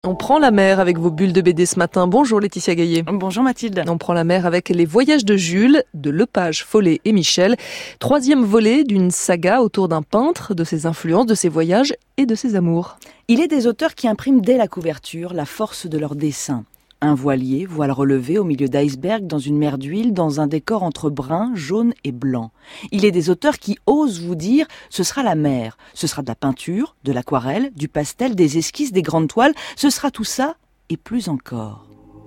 On prend la mer avec vos bulles de BD ce matin. Bonjour Laetitia Gaillet. Bonjour Mathilde. On prend la mer avec Les Voyages de Jules, de Lepage, Follet et Michel. 3e volet d'une saga autour d'un peintre, de ses influences, de ses voyages et de ses amours. Il est des auteurs qui impriment dès la couverture la force de leur dessin. Un voilier, voile relevé au milieu d'iceberg dans une mer d'huile, dans un décor entre brun, jaune et blanc. Il est des auteurs qui osent vous dire ce sera la mer, ce sera de la peinture, de l'aquarelle, du pastel, des esquisses, des grandes toiles, ce sera tout ça et plus encore.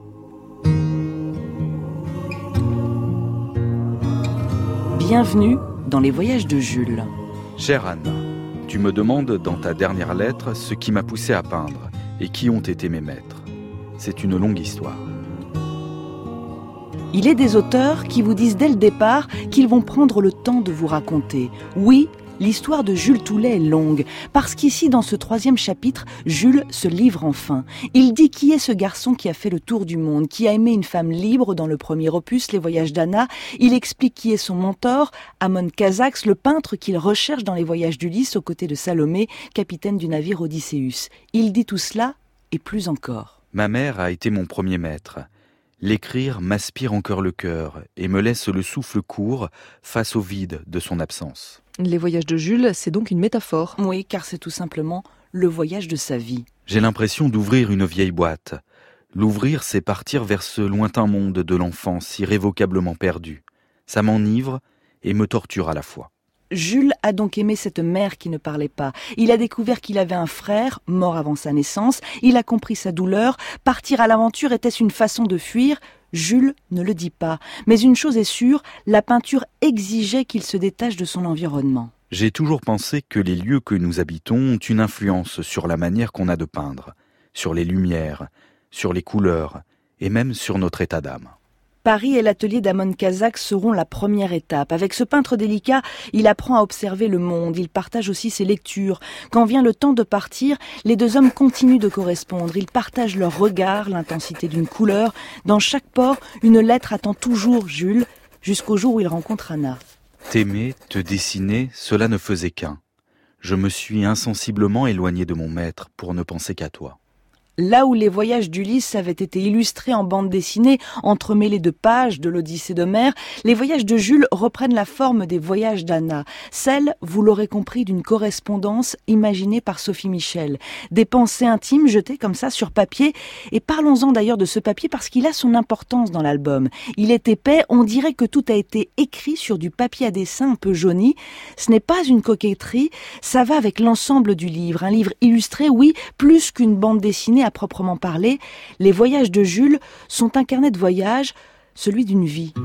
Bienvenue dans Les Voyages de Jules. Chère Anne, tu me demandes dans ta dernière lettre ce qui m'a poussé à peindre et qui ont été mes maîtres. C'est une longue histoire. Il est des auteurs qui vous disent dès le départ qu'ils vont prendre le temps de vous raconter. Oui, l'histoire de Jules Toulet est longue, parce qu'ici, dans ce 3e chapitre, Jules se livre enfin. Il dit qui est ce garçon qui a fait le tour du monde, qui a aimé une femme libre dans le premier opus, Les Voyages d'Anna. Il explique qui est son mentor, Amon Kazaks, le peintre qu'il recherche dans Les Voyages d'Ulysse aux côtés de Salomé, capitaine du navire Odysseus. Il dit tout cela et plus encore. Ma mère a été mon premier maître. L'écrire m'aspire encore le cœur et me laisse le souffle court face au vide de son absence. Les Voyages de Jules, c'est donc une métaphore. Oui, car c'est tout simplement le voyage de sa vie. J'ai l'impression d'ouvrir une vieille boîte. L'ouvrir, c'est partir vers ce lointain monde de l'enfance irrévocablement perdu. Ça m'enivre et me torture à la fois. Jules a donc aimé cette mère qui ne parlait pas. Il a découvert qu'il avait un frère, mort avant sa naissance. Il a compris sa douleur. Partir à l'aventure était-ce une façon de fuir ? Jules ne le dit pas. Mais une chose est sûre, la peinture exigeait qu'il se détache de son environnement. J'ai toujours pensé que les lieux que nous habitons ont une influence sur la manière qu'on a de peindre, sur les lumières, sur les couleurs et même sur notre état d'âme. Paris et l'atelier d'Amon Kazaks seront la première étape. Avec ce peintre délicat, il apprend à observer le monde, il partage aussi ses lectures. Quand vient le temps de partir, les deux hommes continuent de correspondre. Ils partagent leur regard, l'intensité d'une couleur. Dans chaque port, une lettre attend toujours Jules, jusqu'au jour où il rencontre Anna. T'aimer, te dessiner, cela ne faisait qu'un. Je me suis insensiblement éloigné de mon maître pour ne penser qu'à toi. Là où les voyages d'Ulysse avaient été illustrés en bande dessinée, entremêlés de pages de l'Odyssée d'Homère, les voyages de Jules reprennent la forme des voyages d'Anna. Celle, vous l'aurez compris, d'une correspondance imaginée par Sophie Michel. Des pensées intimes jetées comme ça sur papier. Et parlons-en d'ailleurs de ce papier parce qu'il a son importance dans l'album. Il est épais, on dirait que tout a été écrit sur du papier à dessin un peu jauni. Ce n'est pas une coquetterie, ça va avec l'ensemble du livre. Un livre illustré, oui, plus qu'une bande dessinée à proprement parler, les voyages de Jules sont un carnet de voyage, celui d'une vie.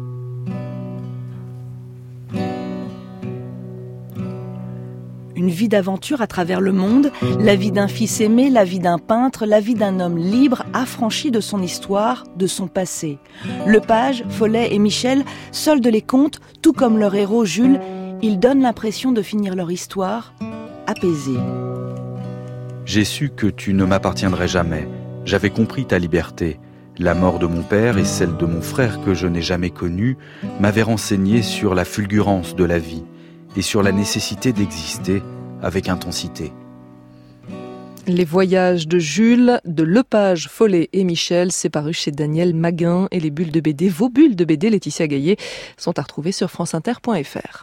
Une vie d'aventure à travers le monde, la vie d'un fils aimé, la vie d'un peintre, la vie d'un homme libre, affranchi de son histoire, de son passé. Lepage, Follet et Michel soldent les contes, tout comme leur héros Jules, ils donnent l'impression de finir leur histoire apaisée. J'ai su que tu ne m'appartiendrais jamais. J'avais compris ta liberté. La mort de mon père et celle de mon frère que je n'ai jamais connu m'avaient renseigné sur la fulgurance de la vie et sur la nécessité d'exister avec intensité. Les Voyages de Jules, de Lepage, Follet et Michel, c'est paru chez Daniel Maguin. Et les bulles de BD, vos bulles de BD, Laetitia Gaillet, sont à retrouver sur franceinter.fr.